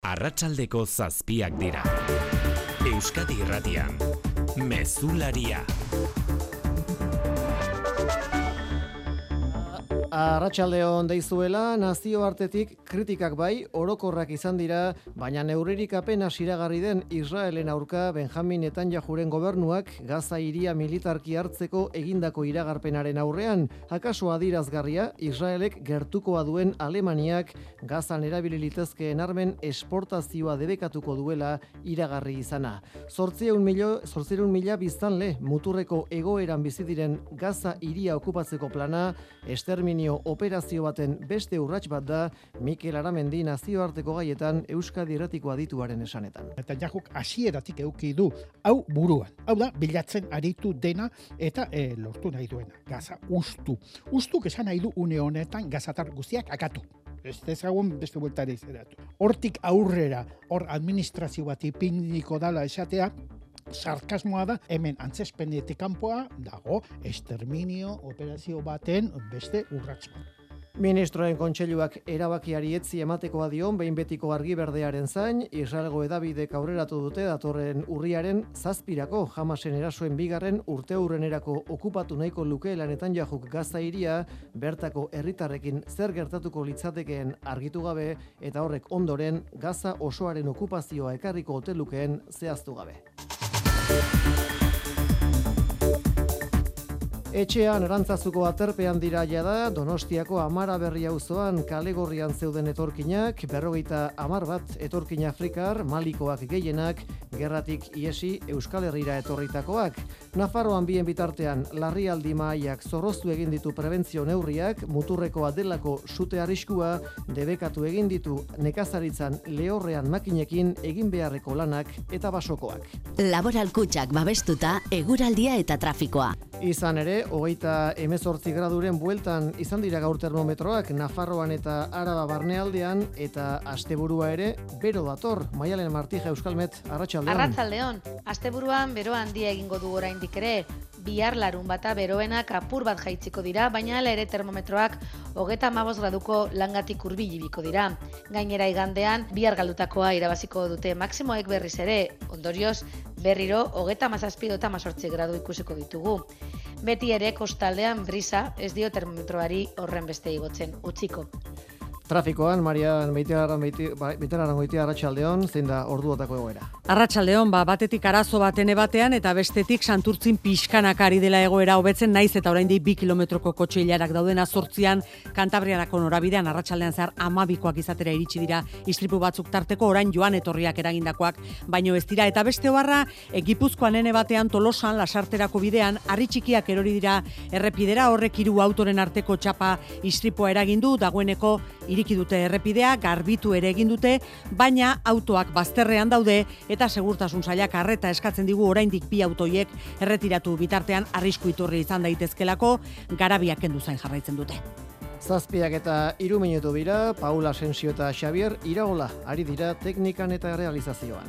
Arratsaldeko 7 dira. Euskadi Irratian, Mezularia. Arratsaldeon deizuela, nazioartetik kritikak bai, orokorrak izan dira, baina neurririk apenas iragarri den Israelen aurka Benjamin Netanyahuren gobernuak Gaza hiria militarki hartzeko egindako iragarpenaren aurrean, akaso adirazgarria Israelek gertukoa duen Alemaniak Gazan erabili litezkeen armen esportazioa debekatuko duela iragarri izana. 800.000 biztanle muturreko egoeran bizi diren Gaza hiria okupatzeko plana esterminio operazio baten beste urrats bat da Mikel Aramendi nazioarteko gaietan Euskadi Irratiko adituaren esanetan. Netanyahuk hasieratik eduki du hau buruan. Hau da, bilatzen aritu dena eta lortu nahi duena. Gaza ustu. Ustuk esan nahi du une honetan gazatar guztiak akatu. Ez ezagun beste bueltari zeratu. Hortik aurrera, hor administrazio bat ipiniko dala esatea, sarkasmoa da, hemen antzespenetik kanpoa dago esterminio operazio baten beste urrats bat. Ministroen kontseiluak erabakiari etzi ematekoa dion behin betiko argi berdearen zain, Israelgo hedabidek aurreratu dute datorren urriaren 7irako Hamasen erasoen bigarren urteurrenerako okupatu nahiko lukeela Netanyahuk Gaza hiria, bertako herritarrekin zer gertatuko litzatekeen argitu gabe eta horrek ondoren Gaza osoaren okupazioa ekarriko ote lukeen zehaztu gabe. Etxean Arantzazuko aterpean dira jada Donostiako Amara Berri auzoan kalegorrian zeuden etorkinak, 50 bat etorkin afrikar, Malikoak gehienak, gerratik iesi Euskal Herrira etorritakoak. Nafarroan bien bitartean larrialdi mahaiak zorroztu egin ditu prebentzio neurriak, muturrekoa delako sute arriskua debekatu egin ditu nekazaritzan lehorrean makinekin egin beharreko lanak eta basokoak. Laboral Kutxak babestuta eguraldia eta trafikoa. Izan ere, 18 graduren bueltan izan dira gaur termometroak Nafarroan eta Araba barnealdean eta asteburua ere bero dator. Maialen Martija Euskalmet, arratsaldeon. Arratsaldeon. Asteburuan bero handia egingo du oraindik ere. Bihar larunbata beroenak apur bat jaitziko dira, baina hala ere termometroak 35 graduko langatik hurbil ibiko dira. Gainera igandean bihar galdutakoa irabaziko dute maximoek berriz ere. Ondorioz, berriro 37 eta 18 gradu ikusiko ditugu. Beti ere kostaldean brisa ez dio termometroari horren beste igotzen utziko. Trafikoan, Marian Beiterarangoitia arratsaldeon, zein da orduotako egoera? Arratsaldeon, batetik arazo baten batean eta bestetik Santurtzin pixkanak ari dela egoera hobetzen naiz eta oraindik 2 kilometroko kotxe ilarak dauden 8an Kantabriarako norabidean arratsaldean zehar 12koak izatera iritsi dira istripu batzuk tarteko orain joan etorriak eragindakoak, baino ez dira eta beste oharra Gipuzkoan ene batean Tolosan lasarterako bidean harri txikiak erori dira errepidera, horrek 3 autoren arteko txapa istripua eragin du, dagoeneko iriki dute errepidea, garbitu ere egin dute, baina autoak bazterrean daude eta segurtasun sailak arreta eskatzen digu oraindik 2 autoiek erretiratu bitartean arrisku iturri izan daitezkelako, garabiak kendu zain jarraitzen dute. 7 eta 3 minutu dira, Paula Asensio eta Xavier Iraola ari dira teknikan eta realizazioan.